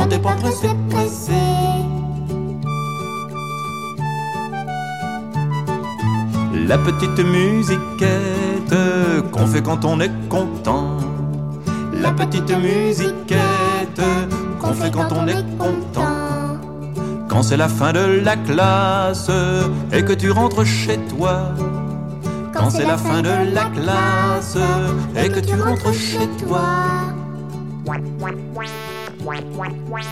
t'es pas pressé, pressé. La petite musiquette qu'on fait quand on est content. La petite musiquette qu'on fait quand on est content. Quand c'est la fin de la classe et que tu rentres chez toi. Quand c'est la fin de la classe et que tu rentres chez toi.